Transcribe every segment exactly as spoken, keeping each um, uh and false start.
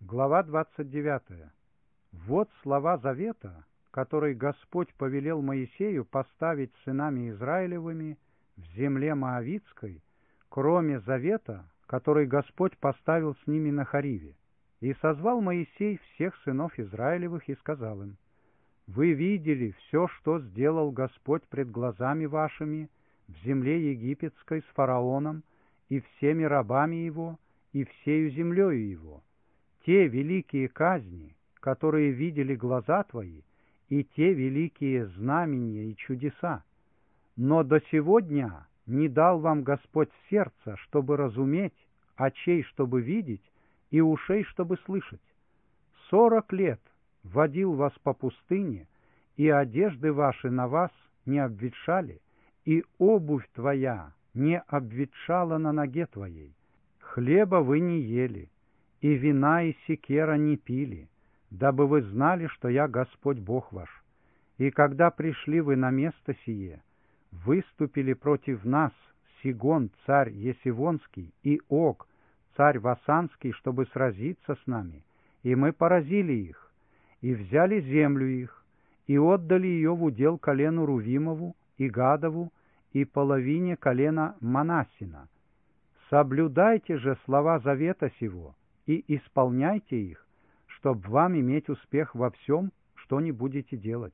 Глава двадцать девятая. Вот слова завета, который Господь повелел Моисею поставить с сынами Израилевыми в земле Моавитской, кроме завета, который Господь поставил с ними на Хориве. И созвал Моисей всех сынов Израилевых и сказал им: «Вы видели все, что сделал Господь пред глазами вашими в земле египетской с фараоном и всеми рабами его и всею землею его. Те великие казни, которые видели глаза твои, и те великие знамения и чудеса. Но до сего дня не дал вам Господь сердца, чтобы разуметь, очей, чтобы видеть, и ушей, чтобы слышать. Сорок лет водил вас по пустыне, и одежды ваши на вас не обветшали, и обувь твоя не обветшала на ноге твоей. Хлеба вы не ели, и вина и секера не пили, дабы вы знали, что я Господь Бог ваш. И когда пришли вы на место сие, выступили против нас Сигон, царь Есивонский, и Ог, царь Васанский, чтобы сразиться с нами, и мы поразили их, и взяли землю их, и отдали ее в удел колену Рувимову и Гадову, и половине колена Манассина. Соблюдайте же слова завета сего, и исполняйте их, чтоб вам иметь успех во всем, что не будете делать.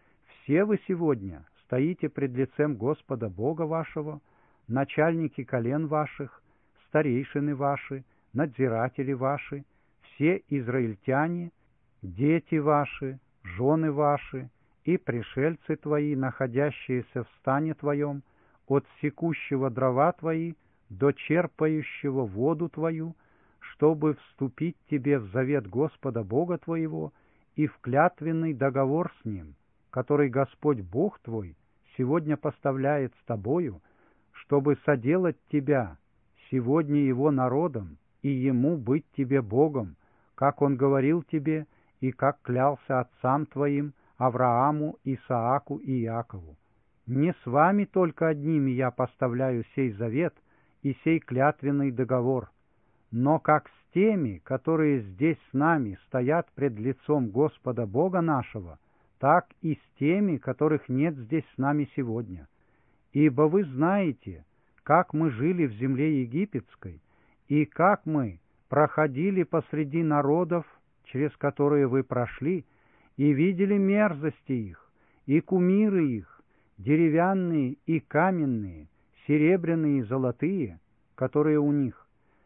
Все вы сегодня стоите пред лицем Господа Бога вашего, начальники колен ваших, старейшины ваши, надзиратели ваши, все израильтяне, дети ваши, жены ваши и пришельцы твои, находящиеся в стане твоем, от секущего дрова твои до черпающего воду твою, чтобы вступить тебе в завет Господа Бога твоего и в клятвенный договор с Ним, который Господь Бог твой сегодня поставляет с тобою, чтобы соделать тебя сегодня Его народом и Ему быть тебе Богом, как Он говорил тебе и как клялся отцам твоим Аврааму, Исааку и Иакову. Не с вами только одними я поставляю сей завет и сей клятвенный договор, но как с теми, которые здесь с нами стоят пред лицом Господа Бога нашего, так и с теми, которых нет здесь с нами сегодня. Ибо вы знаете, как мы жили в земле египетской, и как мы проходили посреди народов, через которые вы прошли, и видели мерзости их, и кумиры их, деревянные и каменные, серебряные и золотые, которые у них.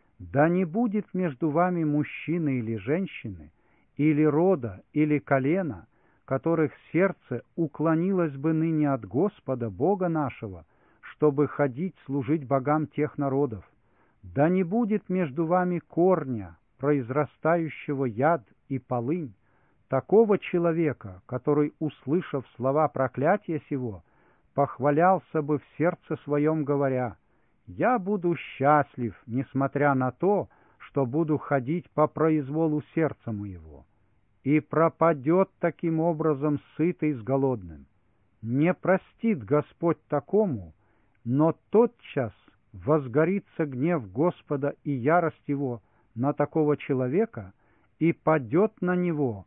Да не будет между вами мужчины или женщины, или рода, или колена, которых сердце уклонилось бы ныне от Господа Бога нашего, чтобы ходить служить богам тех народов. Да не будет между вами корня, произрастающего яд и полынь, такого человека, который, услышав слова проклятия сего, похвалялся бы в сердце своем, говоря: «Я буду счастлив, несмотря на то, что буду ходить по произволу сердца моего». И пропадет таким образом сытый с голодным. Не простит Господь такому, но тотчас возгорится гнев Господа и ярость Его на такого человека, и падет на него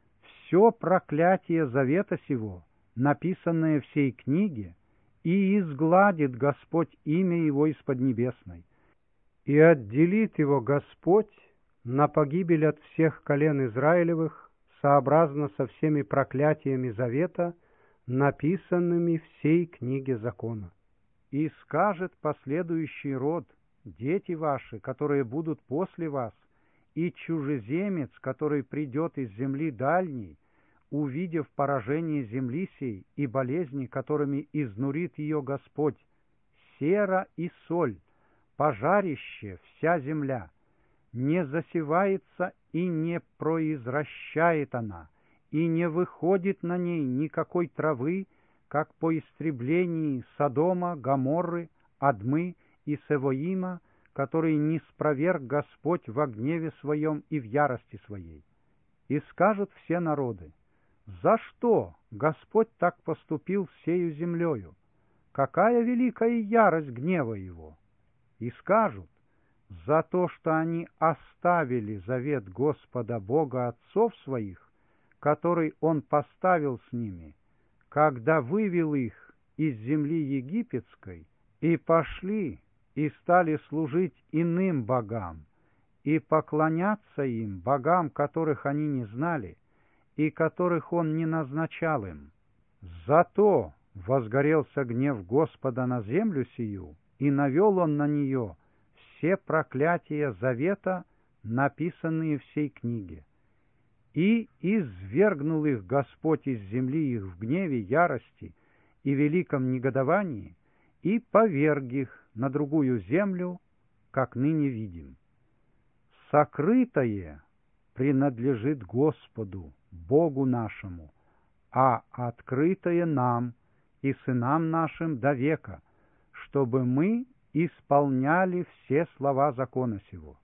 все проклятие завета сего, написанное в сей книге, и изгладит Господь имя его из поднебесной, и отделит его Господь на погибель от всех колен Израилевых, сообразно со всеми проклятиями завета, написанными в сей книге закона. И скажет последующий род, дети ваши, которые будут после вас, и чужеземец, который придет из земли дальней, увидев поражение земли сей и болезни, которыми изнурит ее Господь, сера и соль, пожарище вся земля, не засевается и не произращает она, и не выходит на ней никакой травы, как по истреблении Содома, Гоморры, Адмы и Севоима, которые не спроверг Господь во гневе своем и в ярости своей. И скажут все народы: за что Господь так поступил с сею землею? Какая великая ярость гнева Его! И скажут: за то, что они оставили завет Господа Бога отцов своих, который Он поставил с ними, когда вывел их из земли египетской, и пошли и стали служить иным богам, и поклоняться им, богам, которых они не знали, и которых Он не назначал им. Зато возгорелся гнев Господа на землю сию, и навел Он на нее все проклятия завета, написанные в сей книге. И извергнул их Господь из земли их в гневе, ярости и великом негодовании, и поверг их на другую землю, как ныне видим. Сокрытое принадлежит Господу, Богу нашему, а открытое нам и сынам нашим до века, чтобы мы исполняли все слова закона сего.